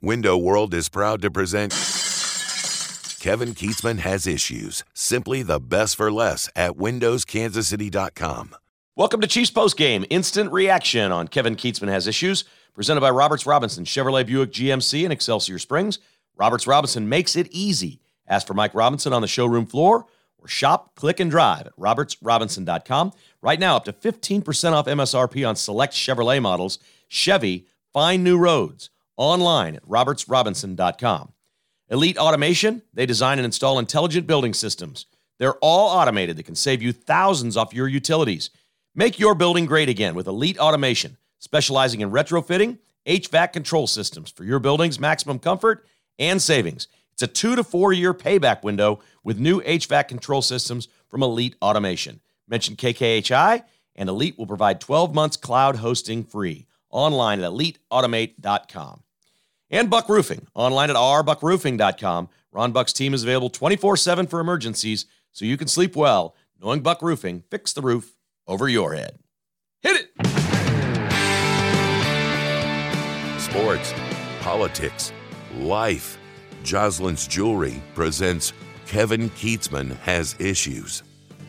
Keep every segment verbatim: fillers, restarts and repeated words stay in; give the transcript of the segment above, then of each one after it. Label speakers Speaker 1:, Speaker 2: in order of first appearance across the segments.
Speaker 1: Window World is proud to present Kevin Kietzman Has Issues. Simply the best for less at windows kansas city dot com.
Speaker 2: Welcome to Chiefs Postgame, instant reaction on Kevin Kietzman Has Issues, presented by Roberts Robinson, Chevrolet Buick G M C in Excelsior Springs. Roberts Robinson makes it easy. Ask for Mike Robinson on the showroom floor or shop, click, and drive at roberts robinson dot com. Right now, up to fifteen percent off M S R P on select Chevrolet models. Chevy, find new roads. Online at roberts robinson dot com. Elite Automation, they design and install intelligent building systems. They're all automated that can save you thousands off your utilities. Make your building great again with Elite Automation, specializing in retrofitting H V A C control systems for your building's maximum comfort and savings. It's a two to four year payback window with new H V A C control systems from Elite Automation. Mention K K H I, and Elite will provide twelve months cloud hosting free. Online at elite automate dot com. And Buck Roofing, online at r buck roofing dot com. Ron Buck's team is available twenty-four seven for emergencies, so you can sleep well knowing Buck Roofing fix the roof over your head. Hit it!
Speaker 1: Sports, politics, life. Jocelyn's Jewelry presents Kevin Kietzman Has Issues.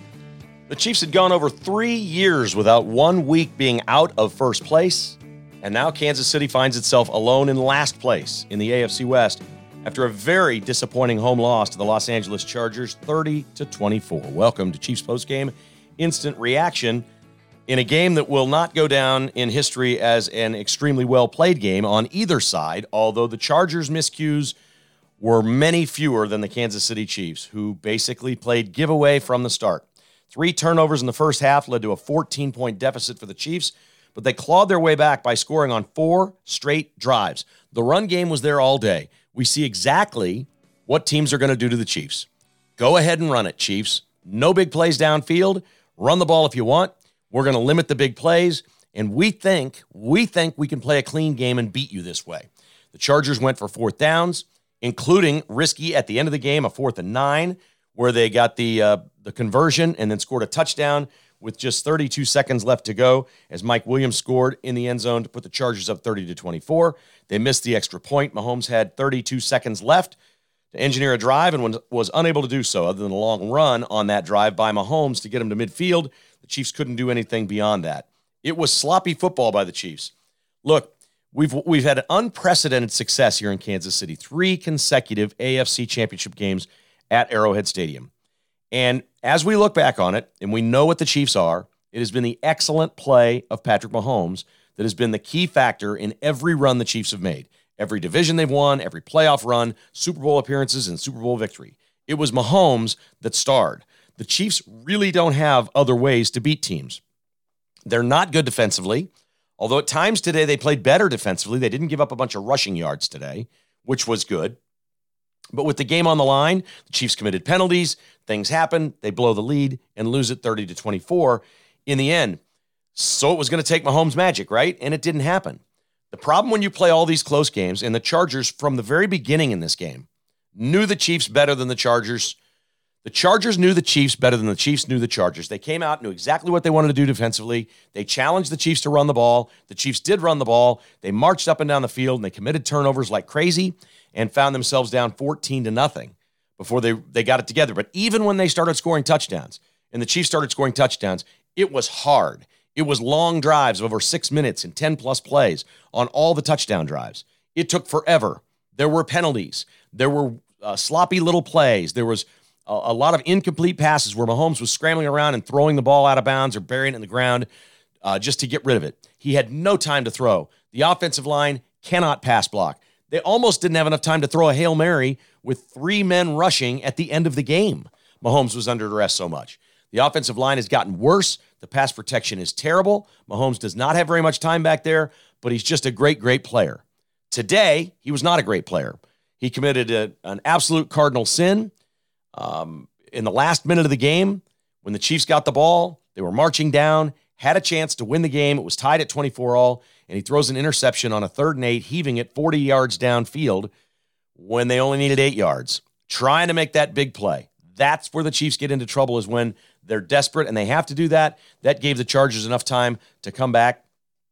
Speaker 2: The Chiefs had gone over three years without one week being out of first place, and now Kansas City finds itself alone in last place in the A F C West after a very disappointing home loss to the Los Angeles Chargers, thirty to twenty-four. Welcome to Chiefs Postgame Instant Reaction in a game that will not go down in history as an extremely well-played game on either side, although the Chargers' miscues were many fewer than the Kansas City Chiefs, who basically played giveaway from the start. Three turnovers in the first half led to a fourteen-point deficit for the Chiefs, but they clawed their way back by scoring on four straight drives. The run game was there all day. We see exactly what teams are going to do to the Chiefs. Go ahead and run it, Chiefs. No big plays downfield. Run the ball if you want. We're going to limit the big plays, and we think, we think we can play a clean game and beat you this way. The Chargers went for fourth downs, including risky at the end of the game, a fourth and nine, where they got the uh, the conversion and then scored a touchdown with just thirty-two seconds left to go as Mike Williams scored in the end zone to put the Chargers up thirty to twenty-four. They missed the extra point. Mahomes had thirty-two seconds left to engineer a drive and was unable to do so other than a long run on that drive by Mahomes to get him to midfield. The Chiefs couldn't do anything beyond that. It was sloppy football by the Chiefs. Look, we've we've had unprecedented success here in Kansas City. Three consecutive A F C Championship games at Arrowhead Stadium. And as we look back on it, and we know what the Chiefs are, it has been the excellent play of Patrick Mahomes that has been the key factor in every run the Chiefs have made. Every division they've won, every playoff run, Super Bowl appearances, and Super Bowl victory. It was Mahomes that starred. The Chiefs really don't have other ways to beat teams. They're not good defensively, although at times today they played better defensively. They didn't give up a bunch of rushing yards today, which was good. But with the game on the line, the Chiefs committed penalties, things happen, they blow the lead and lose it thirty to twenty-four in the end. So it was going to take Mahomes magic, right? And it didn't happen. The problem when you play all these close games, and the Chargers from the very beginning in this game knew the Chiefs better than the Chargers. The Chargers knew the Chiefs better than the Chiefs knew the Chargers. They came out, knew exactly what they wanted to do defensively. They challenged the Chiefs to run the ball. The Chiefs did run the ball. They marched up and down the field, and they committed turnovers like crazy and found themselves down fourteen to nothing before they, they got it together. But even when they started scoring touchdowns, and the Chiefs started scoring touchdowns, it was hard. It was long drives of over six minutes and ten-plus plays on all the touchdown drives. It took forever. There were penalties. There were uh, sloppy little plays. There was a, a lot of incomplete passes where Mahomes was scrambling around and throwing the ball out of bounds or burying it in the ground uh, just to get rid of it. He had no time to throw. The offensive line cannot pass block. They almost didn't have enough time to throw a Hail Mary with three men rushing at the end of the game. Mahomes was under duress so much. The offensive line has gotten worse. The pass protection is terrible. Mahomes does not have very much time back there, but he's just a great, great player. Today, he was not a great player. He committed a, an absolute cardinal sin. Um, in the last minute of the game, when the Chiefs got the ball, they were marching down, had a chance to win the game. It was tied at twenty-four all, and he throws an interception on a third and eight, heaving it forty yards downfield when they only needed eight yards, trying to make that big play. That's where the Chiefs get into trouble, is when they're desperate and they have to do that. That gave the Chargers enough time to come back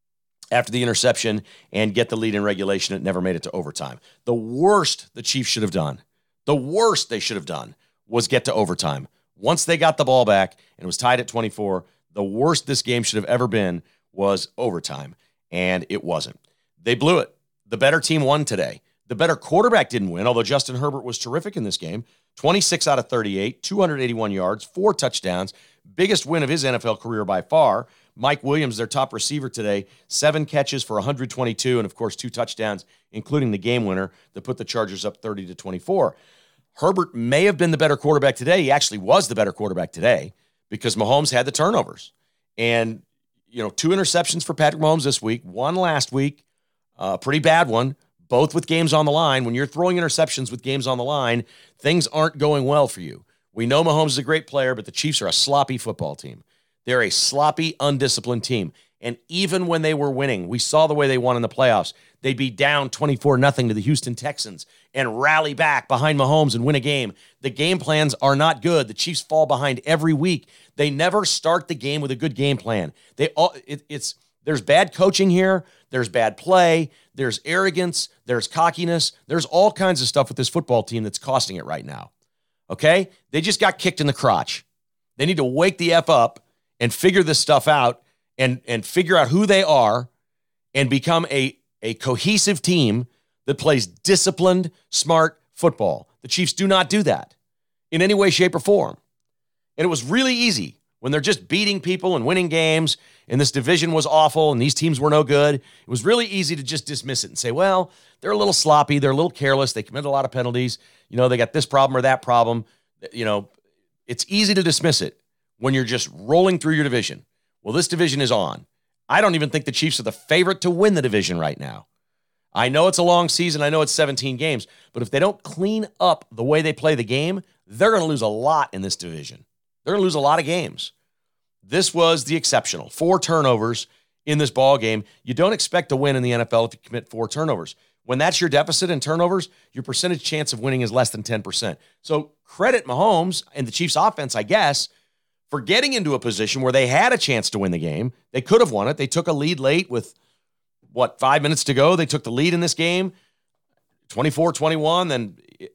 Speaker 2: after the interception and get the lead in regulation. It never made it to overtime. The worst the Chiefs should have done, the worst they should have done was get to overtime. Once they got the ball back and it was tied at twenty-four, the worst this game should have ever been was overtime, and it wasn't. They blew it. The better team won today. The better quarterback didn't win, although Justin Herbert was terrific in this game. twenty-six out of thirty-eight, two hundred eighty-one yards, four touchdowns. Biggest win of his N F L career by far. Mike Williams, their top receiver today, seven catches for one hundred twenty-two, and of course two touchdowns, including the game winner that put the Chargers up thirty to twenty-four. Herbert may have been the better quarterback today. He actually was the better quarterback today because Mahomes had the turnovers. And, you know, two interceptions for Patrick Mahomes this week, one last week, a uh, pretty bad one, both with games on the line. When you're throwing interceptions with games on the line, things aren't going well for you. We know Mahomes is a great player, but the Chiefs are a sloppy football team. They're a sloppy, undisciplined team. And even when they were winning, we saw the way they won in the playoffs. They'd be down twenty-four nothing to the Houston Texans and rally back behind Mahomes and win a game. The game plans are not good. The Chiefs fall behind every week. They never start the game with a good game plan. They all it, it's there's bad coaching here. There's bad play. There's arrogance. There's cockiness. There's all kinds of stuff with this football team that's costing it right now. Okay? They just got kicked in the crotch. They need to wake the F up and figure this stuff out and, and figure out who they are and become a, a cohesive team that plays disciplined, smart football. The Chiefs do not do that in any way, shape, or form. And it was really easy when they're just beating people and winning games and this division was awful and these teams were no good. It was really easy to just dismiss it and say, well, they're a little sloppy. They're a little careless. They commit a lot of penalties. You know, they got this problem or that problem. You know, it's easy to dismiss it when you're just rolling through your division. Well, this division is on. I don't even think the Chiefs are the favorite to win the division right now. I know it's a long season. I know it's seventeen games. But if they don't clean up the way they play the game, they're going to lose a lot in this division. They're going to lose a lot of games. This was the exceptional. Four turnovers in this ball game. You don't expect to win in the N F L if you commit four turnovers. When that's your deficit in turnovers, your percentage chance of winning is less than ten percent. So credit Mahomes and the Chiefs offense, I guess, for getting into a position where they had a chance to win the game. They could have won it. They took a lead late with, what, five minutes to go. They took the lead in this game, twenty-four twenty-one. Then it,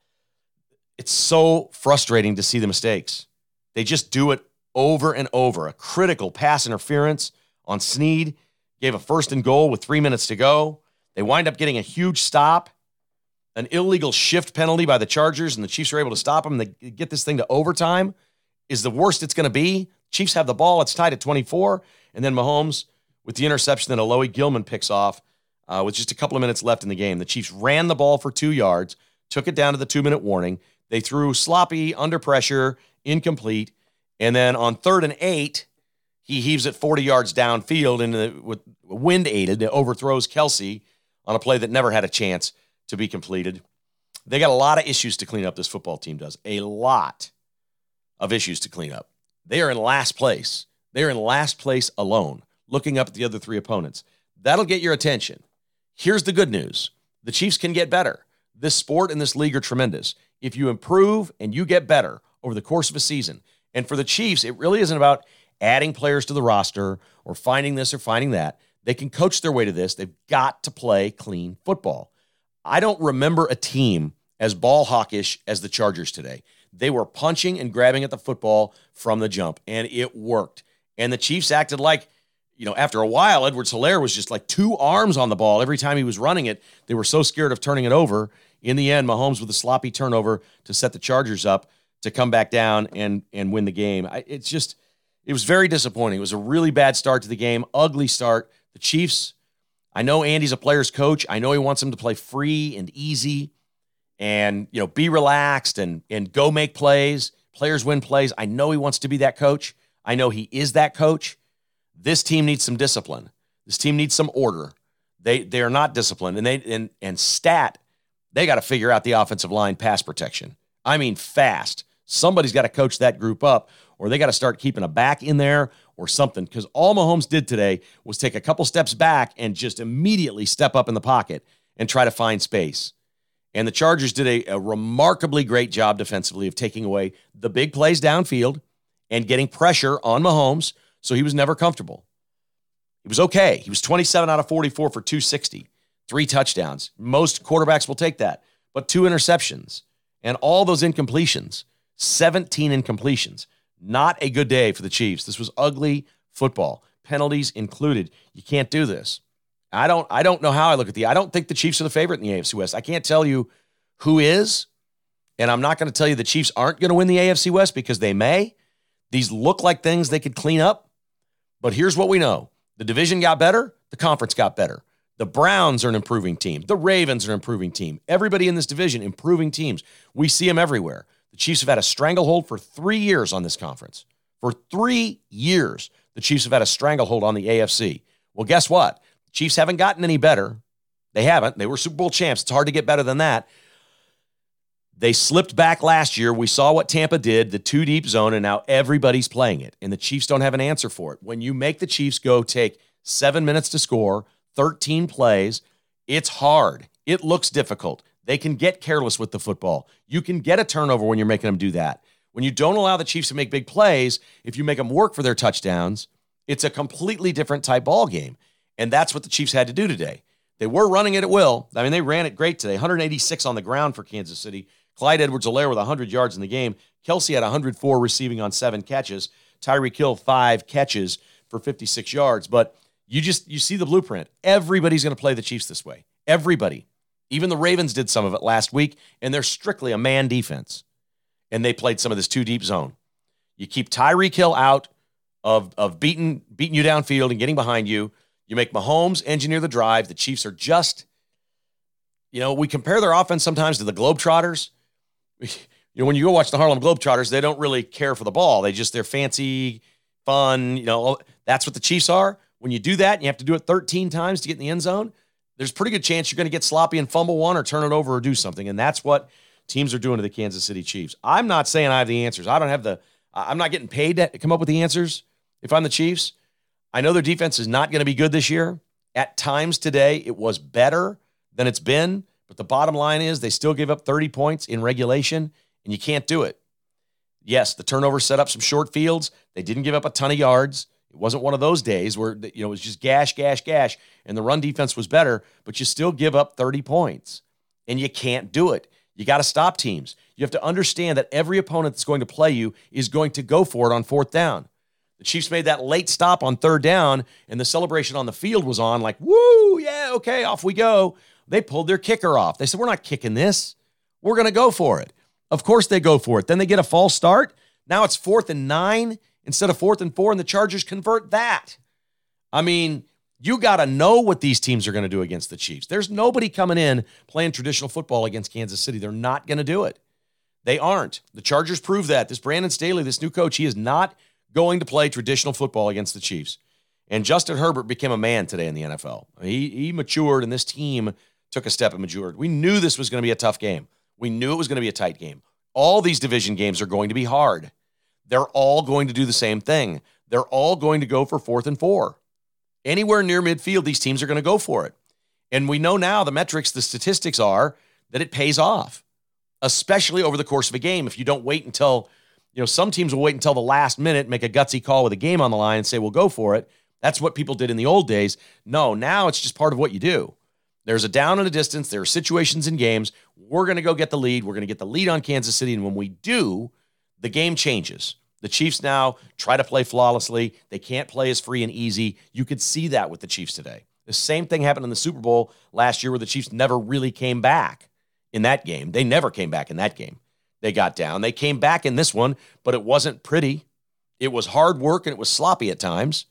Speaker 2: it's so frustrating to see the mistakes. They just do it over and over. A critical pass interference on Snead gave a first and goal with three minutes to go. They wind up getting a huge stop, an illegal shift penalty by the Chargers, and the Chiefs are able to stop them. They get this thing to overtime. Is the worst it's going to be. Chiefs have the ball. It's tied at twenty-four. And then Mahomes with the interception that Alohi Gilman picks off uh, with just a couple of minutes left in the game. The Chiefs ran the ball for two yards, took it down to the two-minute warning. They threw sloppy, under pressure, incomplete. And then on third and eight, he heaves it forty yards downfield and the, with wind aided, it overthrows Kelsey on a play that never had a chance to be completed. They got a lot of issues to clean up, this football team does. A lot of issues to clean up. They are in last place. They are in last place alone, looking up at the other three opponents. That'll get your attention. Here's the good news. The Chiefs can get better. This sport and this league are tremendous. If you improve and you get better over the course of a season, and for the Chiefs, it really isn't about adding players to the roster or finding this or finding that. They can coach their way to this. They've got to play clean football. I don't remember a team as ball hawkish as the Chargers today. They were punching and grabbing at the football from the jump, and it worked. And the Chiefs acted like, you know, after a while, Edwards-Helaire was just like two arms on the ball every time he was running it. They were so scared of turning it over. In the end, Mahomes with a sloppy turnover to set the Chargers up to come back down and and win the game. I, it's just, it was very disappointing. It was a really bad start to the game, ugly start. The Chiefs, I know Andy's a player's coach. I know he wants them to play free and easy and, you know, be relaxed and and go make plays. Players win plays. I know he wants to be that coach. I know he is that coach. This team needs some discipline. This team needs some order. They they are not disciplined. And they and and stat, they got to figure out the offensive line pass protection. I mean, fast. Somebody's got to coach that group up, or they got to start keeping a back in there or something, because all Mahomes did today was take a couple steps back and just immediately step up in the pocket and try to find space. And the Chargers did a, a remarkably great job defensively of taking away the big plays downfield and getting pressure on Mahomes, so he was never comfortable. He was okay. He was twenty-seven out of forty-four for two sixty, three touchdowns. Most quarterbacks will take that, but two interceptions and all those incompletions, seventeen incompletions. Not a good day for the Chiefs. This was ugly football, penalties included. You can't do this. I don't I don't know how I look at the I don't think the Chiefs are the favorite in the A F C West. I can't tell you who is, and I'm not going to tell you the Chiefs aren't going to win the A F C West because they may. These look like things they could clean up, but here's what we know. The division got better, the conference got better. The Browns are an improving team. The Ravens are an improving team. Everybody in this division, improving teams. We see them everywhere. The Chiefs have had a stranglehold for three years on this conference. For three years, the Chiefs have had a stranglehold on the A F C. Well, guess what? The Chiefs haven't gotten any better. They haven't. They were Super Bowl champs. It's hard to get better than that. They slipped back last year. We saw what Tampa did, the two-deep zone, and now everybody's playing it, and the Chiefs don't have an answer for it. When you make the Chiefs go take seven minutes to score, thirteen plays, it's hard. It looks difficult. They can get careless with the football. You can get a turnover when you're making them do that. When you don't allow the Chiefs to make big plays, if you make them work for their touchdowns, it's a completely different type ball game, and that's what the Chiefs had to do today. They were running it at will. I mean, they ran it great today. one hundred eighty-six on the ground for Kansas City. Clyde Edwards-Helaire with one hundred yards in the game. Kelsey had one hundred four receiving on seven catches. Tyreek Hill, five catches for fifty-six yards. But you just you see the blueprint. Everybody's going to play the Chiefs this way. Everybody. Even the Ravens did some of it last week, and they're strictly a man defense. And they played some of this two-deep zone. You keep Tyreek Hill out of, of beating, beating you downfield and getting behind you. You make Mahomes engineer the drive. The Chiefs are just, you know, we compare their offense sometimes to the Globetrotters. You know, when you go watch the Harlem Globetrotters, they don't really care for the ball. They just, they're fancy, fun, you know, that's what the Chiefs are. When you do that, and you have to do it thirteen times to get in the end zone, there's a pretty good chance you're going to get sloppy and fumble one or turn it over or do something. And that's what teams are doing to the Kansas City Chiefs. I'm not saying I have the answers. I don't have the, I'm not getting paid to come up with the answers if I'm the Chiefs. I know their defense is not going to be good this year. At times today, it was better than it's been. But the bottom line is they still gave up thirty points in regulation, and you can't do it. Yes, the turnover set up some short fields. They didn't give up a ton of yards. It wasn't one of those days where, you know, it was just gash, gash, gash, and the run defense was better, but you still give up thirty points, and you can't do it. You got to stop teams. You have to understand that every opponent that's going to play you is going to go for it on fourth down. The Chiefs made that late stop on third down, and the celebration on the field was on like, woo, yeah, okay, off we go. They pulled their kicker off. They said, we're not kicking this. We're going to go for it. Of course they go for it. Then they get a false start. Now it's fourth and nine instead of fourth and four, and the Chargers convert that. I mean, you got to know what these teams are going to do against the Chiefs. There's nobody coming in playing traditional football against Kansas City. They're not going to do it. They aren't. The Chargers prove that. This Brandon Staley, this new coach, he is not going to play traditional football against the Chiefs. And Justin Herbert became a man today in the N F L. He, he matured, and this team took a step and matured. We knew this was going to be a tough game. We knew it was going to be a tight game. All these division games are going to be hard. They're all going to do the same thing. They're all going to go for fourth and four. Anywhere near midfield, these teams are going to go for it. And we know now the metrics, the statistics are that it pays off, especially over the course of a game. If you don't wait until, you know, some teams will wait until the last minute, make a gutsy call with a game on the line and say, we'll go for it. That's what people did in the old days. No, now it's just part of what you do. There's a down and a distance. There are situations in games. We're going to go get the lead. We're going to get the lead on Kansas City. And when we do, the game changes. The Chiefs now try to play flawlessly. They can't play as free and easy. You could see that with the Chiefs today. The same thing happened in the Super Bowl last year where the Chiefs never really came back in that game. They never came back in that game. They got down. They came back in this one, but it wasn't pretty. It was hard work, and it was sloppy at times.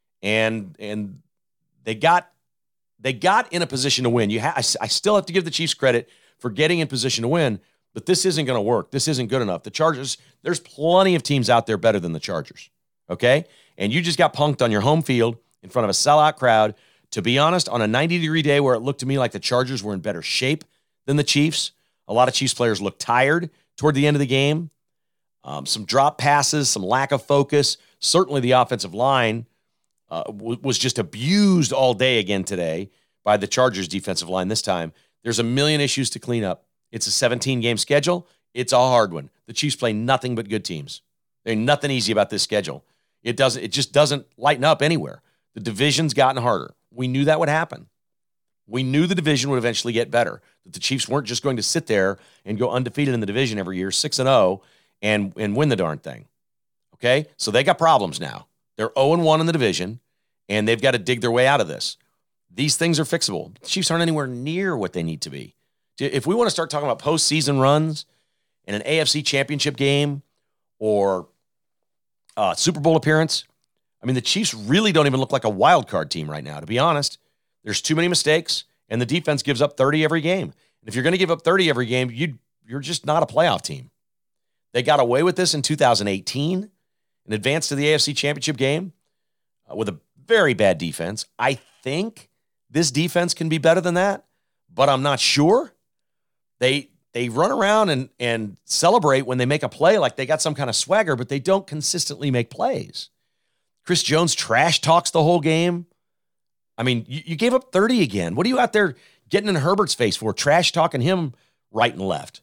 Speaker 2: And and they got they got in a position to win. You ha- I, I still have to give the Chiefs credit for getting in position to win, but this isn't going to work. This isn't good enough. The Chargers, there's plenty of teams out there better than the Chargers, okay? And you just got punked on your home field in front of a sellout crowd. To be honest, on a ninety-degree day where it looked to me like the Chargers were in better shape than the Chiefs, a lot of Chiefs players looked tired toward the end of the game. Um, some drop passes, some lack of focus. Certainly the offensive line uh, w- was just abused all day again today by the Chargers defensive line this time. There's a million issues to clean up. It's a seventeen-game schedule. It's a hard one. The Chiefs play nothing but good teams. There's nothing easy about this schedule. It doesn't. It just doesn't lighten up anywhere. The division's gotten harder. We knew that would happen. We knew the division would eventually get better, that the Chiefs weren't just going to sit there and go undefeated in the division every year, six and oh, and, and win the darn thing. Okay? So they got problems now. They're oh and one in the division, and they've got to dig their way out of this. These things are fixable. The Chiefs aren't anywhere near what they need to be. If we want to start talking about postseason runs and an A F C championship game or a Super Bowl appearance, I mean, the Chiefs really don't even look like a wild card team right now, to be honest. There's too many mistakes, and the defense gives up thirty every game. And if you're going to give up thirty every game, you, you're just not a playoff team. They got away with this in two thousand eighteen and advanced to the A F C championship game uh, with a very bad defense. I think this defense can be better than that, but I'm not sure. They they run around and, and celebrate when they make a play like they got some kind of swagger, but they don't consistently make plays. Chris Jones trash talks the whole game. I mean, you, you gave up thirty again. What are you out there getting in Herbert's face for, trash talking him right and left?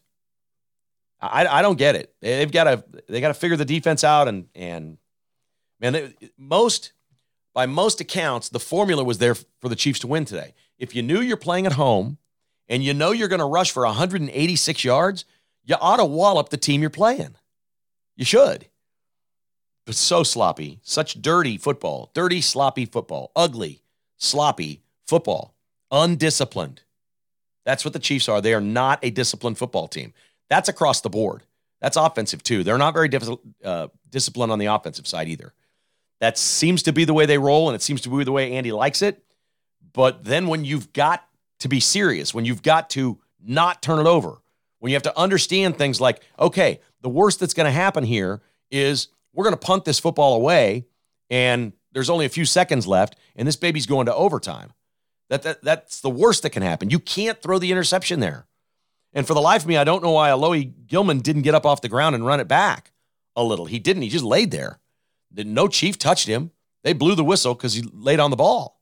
Speaker 2: I, I don't get it. They've got to they got to figure the defense out, and and man, they, most by most accounts, the formula was there for the Chiefs to win today. If you knew you're playing at home and you know you're going to rush for one hundred eighty-six yards, you ought to wallop the team you're playing. You should. But so sloppy, such dirty football, dirty, sloppy football, ugly, sloppy football, undisciplined. That's what the Chiefs are. They are not a disciplined football team. That's across the board. That's offensive too. They're not very diff- uh, disciplined on the offensive side either. That seems to be the way they roll, and it seems to be the way Andy likes it. But then when you've got to be serious, when you've got to not turn it over, when you have to understand things like, okay, the worst that's going to happen here is we're going to punt this football away, and there's only a few seconds left, and this baby's going to overtime. That, that That's the worst that can happen. You can't throw the interception there. And for the life of me, I don't know why Alohi Gilman didn't get up off the ground and run it back a little. He didn't. He just laid there. No Chief touched him. They blew the whistle because he laid on the ball.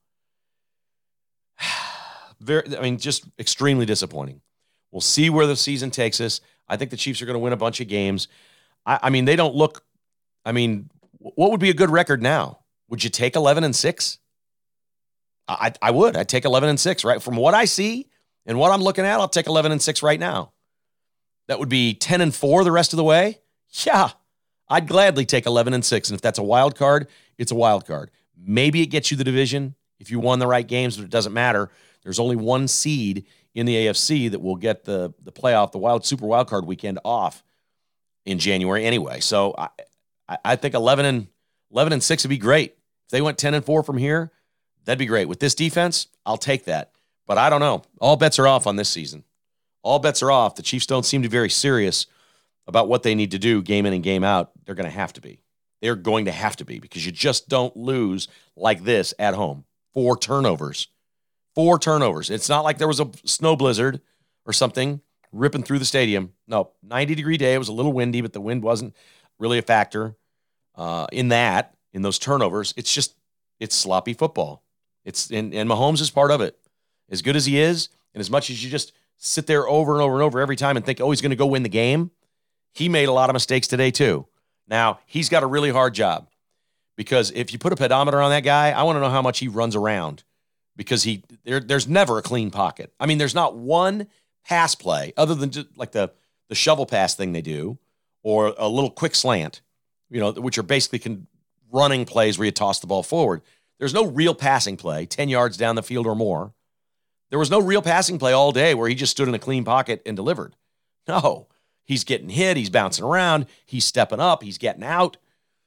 Speaker 2: Very, I mean, just extremely disappointing. We'll see where the season takes us. I think the Chiefs are going to win a bunch of games. I, I mean, they don't look, I mean, what would be a good record now? Would you take eleven and six? I, I would. I'd take eleven and six, right? From what I see and what I'm looking at, I'll take eleven and six right now. That would be ten and four the rest of the way. Yeah, I'd gladly take eleven and six. And if that's a wild card, it's a wild card. Maybe it gets you the division if you won the right games, but it doesn't matter. There's only one seed in the A F C that will get the, the playoff, the wild super wild card weekend off in January anyway. So I, I think eleven and six would be great. If they went ten and four from here, that'd be great. With this defense, I'll take that. But I don't know. All bets are off on this season. All bets are off. The Chiefs don't seem to be very serious about what they need to do game in and game out. They're going to have to be. They're going to have to be because you just don't lose like this at home. Four turnovers. Four turnovers. It's not like there was a snow blizzard or something ripping through the stadium. No, ninety-degree day. It was a little windy, but the wind wasn't really a factor uh, in that, in those turnovers. It's just, it's sloppy football. It's and, and Mahomes is part of it. As good as he is, and as much as you just sit there over and over and over every time and think, oh, he's going to go win the game, he made a lot of mistakes today too. Now, he's got a really hard job because if you put a pedometer on that guy, I want to know how much he runs around because he there, there's never a clean pocket. I mean, there's not one pass play other than just like the, the shovel pass thing they do or a little quick slant, you know, which are basically con- running plays where you toss the ball forward. There's no real passing play, ten yards down the field or more. There was no real passing play all day where he just stood in a clean pocket and delivered. No, he's getting hit. He's bouncing around. He's stepping up. He's getting out.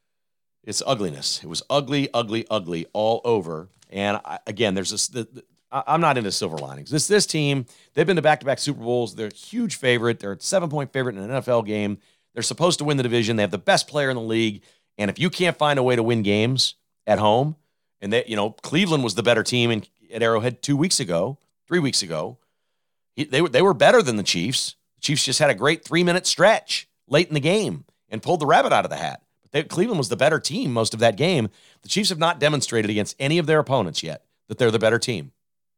Speaker 2: It's ugliness. It was ugly, ugly, ugly all over. And I, again, there's this, the, the, I'm not into silver linings. This, this team, they've been to back-to-back Super Bowls. They're a huge favorite. They're a seven-point favorite in an N F L game. They're supposed to win the division. They have the best player in the league. And if you can't find a way to win games at home, and that, you know, Cleveland was the better team in, at Arrowhead two weeks ago, three weeks ago. He, they, were, they were better than the Chiefs. The Chiefs just had a great three-minute stretch late in the game and pulled the rabbit out of the hat. But they, Cleveland was the better team most of that game. The Chiefs have not demonstrated against any of their opponents yet that they're the better team.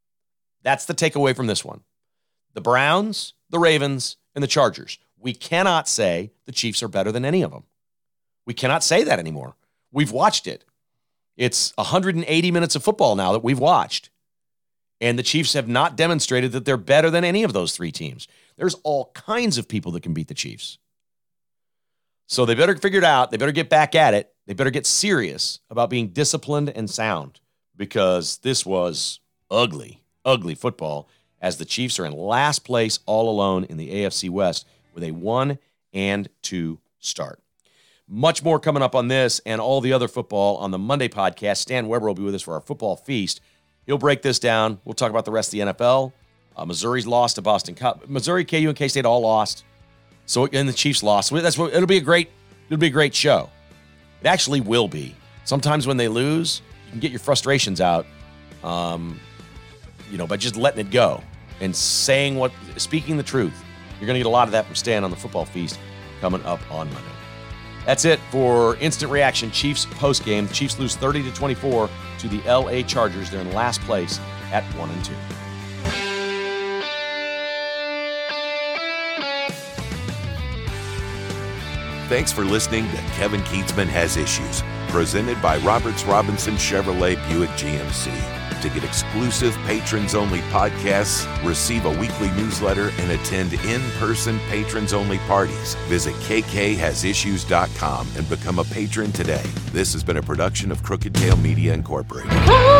Speaker 2: That's the takeaway from this one. The Browns, the Ravens, and the Chargers. We cannot say the Chiefs are better than any of them. We cannot say that anymore. We've watched it. It's one hundred eighty minutes of football now that we've watched. And the Chiefs have not demonstrated that they're better than any of those three teams. There's all kinds of people that can beat the Chiefs. So they better figure it out. They better get back at it. They better get serious about being disciplined and sound, because this was ugly, ugly football as the Chiefs are in last place all alone in the A F C West with a one and two start. Much more coming up on this and all the other football on the Monday podcast. Stan Weber will be with us for our football feast. He'll break this down. We'll talk about the rest of the N F L. Uh, Missouri's lost to Boston College. Missouri, K U, and K-State all lost. So and the Chiefs lost. That's what it'll be a great. It'll be a great show. It actually will be. Sometimes when they lose, you can get your frustrations out, um, you know, by just letting it go and saying what, speaking the truth. You're going to get a lot of that from Stan on the football feast coming up on Monday. That's it for Instant Reaction Chiefs postgame. The Chiefs lose thirty to twenty-four to the L A Chargers. They're in last place at one and two.
Speaker 1: Thanks for listening to Kevin Kietzman Has Issues, presented by Roberts Robinson Chevrolet Buick G M C. To get exclusive patrons-only podcasts, receive a weekly newsletter, and attend in-person patrons-only parties, visit k k has issues dot com and become a patron today. This has been a production of Crooked Tail Media Incorporated.